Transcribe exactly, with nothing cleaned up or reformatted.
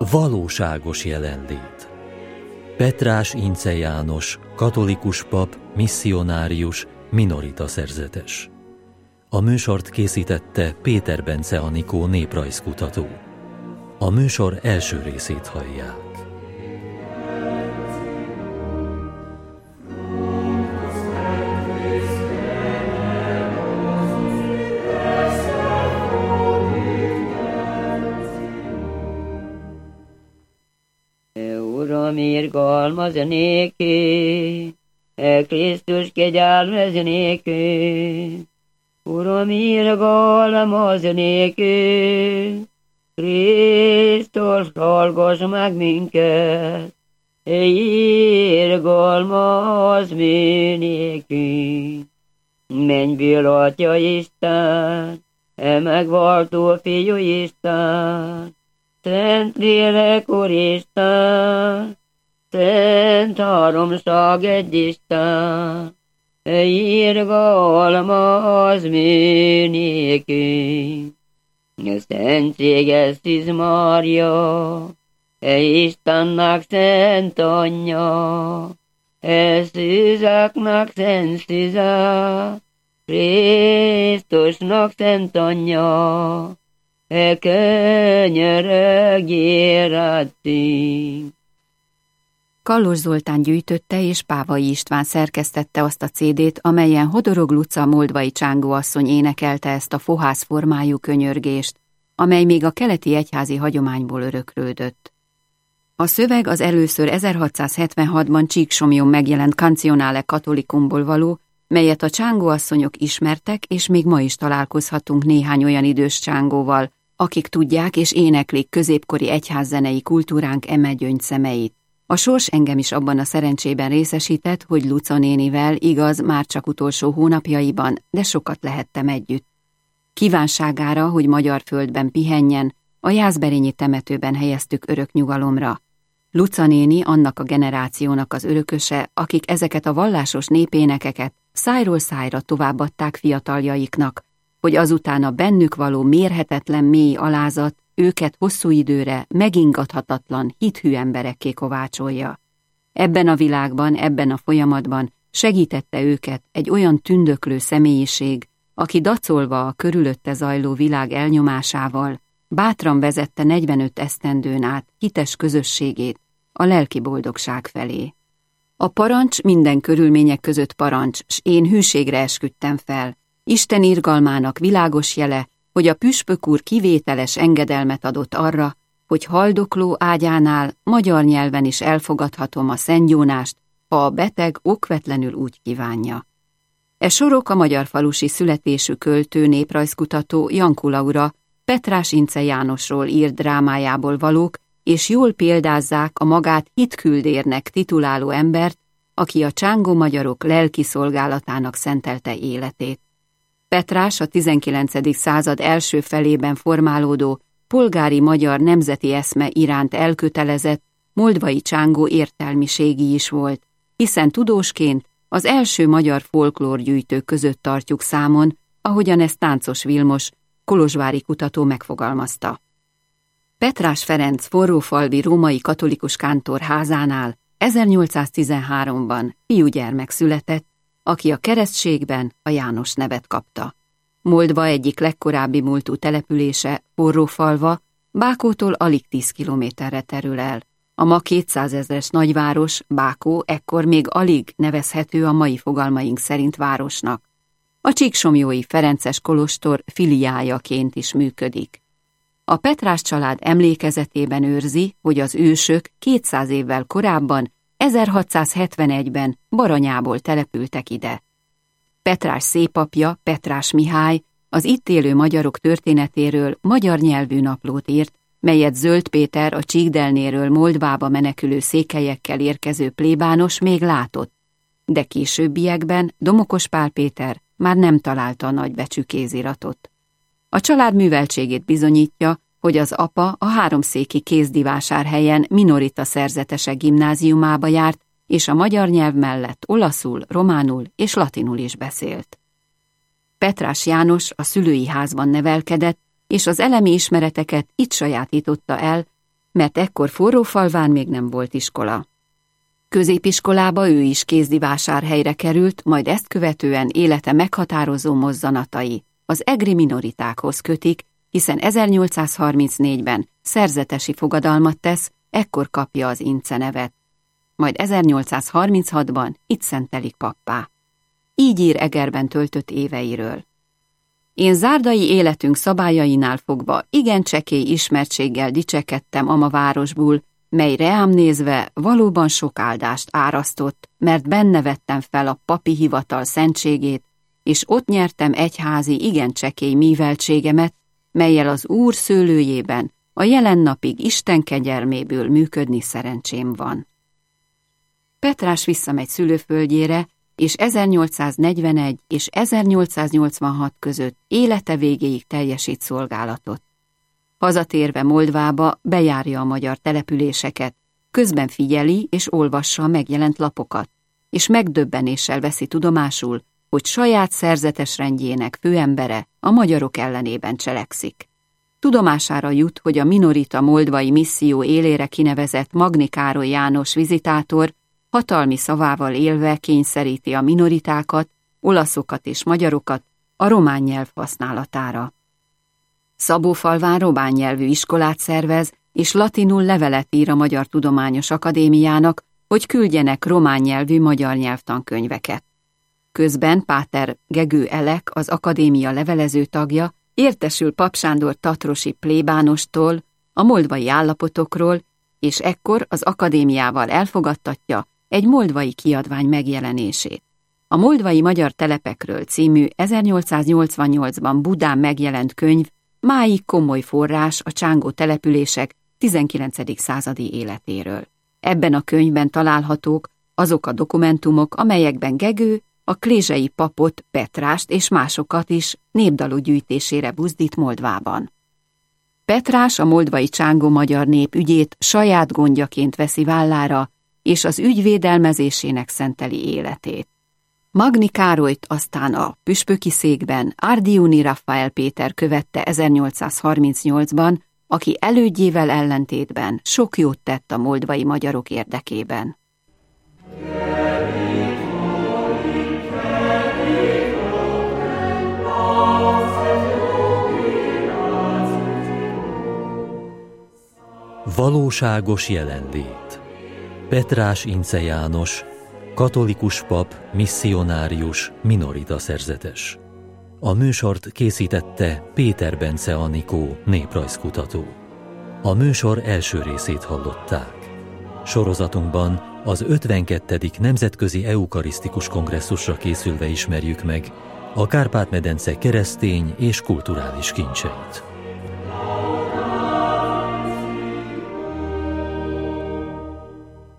valóságos jelenlét. Petrás Ince János, katolikus pap, misszionárius, minorita szerzetes. A műsort készítette Péter Bence Anikó néprajzkutató. A műsor első részét hallják. Uram, irgalmaz néki, e Krisztus kegyelmez néki. Uram, irgalmaz néki, Krisztus hallgass meg minket, e irgalmaz mi néki. Mennyből Atya Isten, e megváltó Fiú Isten, Szent Lélek Úristen, Szent Háromság egy Isten, e irgalmaz mi néki. Szentséges Szűz Mária, e Istennek szent anyja, e szűzeknek szent szűze, Krisztusnak szent anyja, e könyörögjél ráci. Kallos Zoltán gyűjtötte és Pávai István szerkesztette azt a cédét, amelyen Hodorog Luca moldvai csángóasszony énekelte ezt a fohász formájú könyörgést, amely még a keleti egyházi hagyományból öröklődött. A szöveg az először ezerhatszázhetvenhatban Csíksomlyón megjelent Canzionale Catholicumból való, melyet a csángóasszonyok ismertek, és még ma is találkozhatunk néhány olyan idős csángóval, akik tudják és éneklik középkori egyházzenei kultúránk eme gyöngyszemeit. A sors engem is abban a szerencsében részesített, hogy Luca nénivel, igaz, már csak utolsó hónapjaiban, de sokat lehettem együtt. Kívánságára, hogy magyar földben pihenjen, a jászberényi temetőben helyeztük örök nyugalomra. Luca néni annak a generációnak az örököse, akik ezeket a vallásos népénekeket szájról szájra továbbadták fiataljaiknak, hogy azután a bennük való mérhetetlen mély alázat őket hosszú időre megingathatatlan, hithű emberekké kovácsolja. Ebben a világban, ebben a folyamatban segítette őket egy olyan tündöklő személyiség, aki dacolva a körülötte zajló világ elnyomásával bátran vezette negyvenöt esztendőn át hites közösségét a lelki boldogság felé. A parancs minden körülmények között parancs, s én hűségre esküdtem fel. Isten irgalmának világos jele, hogy a püspök úr kivételes engedelmet adott arra, hogy haldokló ágyánál magyar nyelven is elfogadhatom a szentgyónást, ha a beteg okvetlenül úgy kívánja. E sorok a magyarfalusi születésű költő néprajzkutató Janku Laura Petrás Ince Jánosról írt drámájából valók, és jól példázzák a magát hitküldérnek tituláló embert, aki a csángó magyarok lelki szolgálatának szentelte életét. Petrás a tizenkilencedik század első felében formálódó polgári magyar nemzeti eszme iránt elkötelezett, moldvai csángó értelmiségi is volt, hiszen tudósként az első magyar folklórgyűjtők között tartjuk számon, ahogyan ezt Táncos Vilmos, kolozsvári kutató megfogalmazta. Petrás Ferenc forrófalvi római katolikus kántor házánál ezernyolcszáztizenháromban fiúgyermek született, aki a keresztségben a János nevet kapta. Moldva egyik legkorábbi múltú települése, Forrófalva, Bákótól alig tíz kilométerre terül el. A ma kétszázezres nagyváros, Bákó, ekkor még alig nevezhető a mai fogalmaink szerint városnak. A csíksomlyói ferences kolostor filiájaként is működik. A Petrás család emlékezetében őrzi, hogy az ősök kétszáz évvel korábban, ezerhatszázhetvenegyben Baranyából települtek ide. Petrás szépapja, Petrás Mihály az itt élő magyarok történetéről magyar nyelvű naplót írt, melyet Zöld Péter a Csíkdelnéről Moldvába menekülő székelyekkel érkező plébános még látott, de későbbiekben Domokos Pál Péter már nem találta a nagybecsű kéziratot. A család műveltségét bizonyítja, hogy az apa a háromszéki Kézdivásárhelyen minorita szerzetesek gimnáziumába járt, és a magyar nyelv mellett olaszul, románul és latinul is beszélt. Petrás János a szülői házban nevelkedett, és az elemi ismereteket itt sajátította el, mert ekkor Forrófalván még nem volt iskola. Középiskolába ő is Kézdivásárhelyre került, majd ezt követően élete meghatározó mozzanatai az egri minoritákhoz kötik, hiszen ezernyolcszázharmincnégyben szerzetesi fogadalmat tesz, ekkor kapja az Ince nevet. Majd ezernyolcszázharminchatban itt szentelik pappá. Így ír Egerben töltött éveiről. Én zárdai életünk szabályainál fogva igen csekély ismertséggel dicsekedtem ama városból, mely reám nézve valóban sok áldást árasztott, mert benne vettem fel a papi hivatal szentségét, és ott nyertem egyházi igen csekély műveltségemet, mellyel az Úr szőlőjében a jelen napig Isten kegyelméből működni szerencsém van. Petrás visszamegy szülőföldjére, és ezernyolcszáznegyvenegy és ezernyolcszáznyolcvanhat között élete végéig teljesít szolgálatot. Hazatérve Moldvába bejárja a magyar településeket, közben figyeli és olvassa a megjelent lapokat, és megdöbbenéssel veszi tudomásul, hogy saját szerzetes rendjének főembere a magyarok ellenében cselekszik. Tudomására jut, hogy a minorita moldvai misszió élére kinevezett Magni Károly János vizitátor hatalmi szavával élve kényszeríti a minoritákat, olaszokat és magyarokat a román nyelv használatára. Szabófalván román nyelvű iskolát szervez, és latinul levelet ír a Magyar Tudományos Akadémiának, hogy küldjenek román nyelvű magyar nyelvtankönyveket. Közben páter Gegő Elek, az akadémia levelező tagja, értesül Pap Sándor tatrosi plébánostól, a moldvai állapotokról, és ekkor az akadémiával elfogadtatja egy moldvai kiadvány megjelenését. A Moldvai Magyar Telepekről című ezernyolcszáznyolcvannyolcban Budán megjelent könyv máig komoly forrás a csángó települések tizenkilencedik századi életéről. Ebben a könyvben találhatók azok a dokumentumok, amelyekben Gegő a klézsei papot, Petrást és másokat is népdalú gyűjtésére buzdít Moldvában. Petrás a moldvai csángó magyar nép ügyét saját gondjaként veszi vállára, és az ügy védelmezésének szenteli életét. Magni Károlyt aztán a püspöki székben Árdiuni Raffael Péter követte ezernyolcszázharmincnyolcban, aki elődjével ellentétben sok jót tett a moldvai magyarok érdekében. Valóságos jelenlét. Petrás Ince János, katolikus pap, misszionárius, minorita szerzetes. A műsort készítette Péter Bence Anikó, néprajzkutató. A műsor első részét hallották. Sorozatunkban az ötvenkettedik Nemzetközi Eukarisztikus Kongresszusra készülve ismerjük meg a Kárpát-medence keresztény és kulturális kincseit.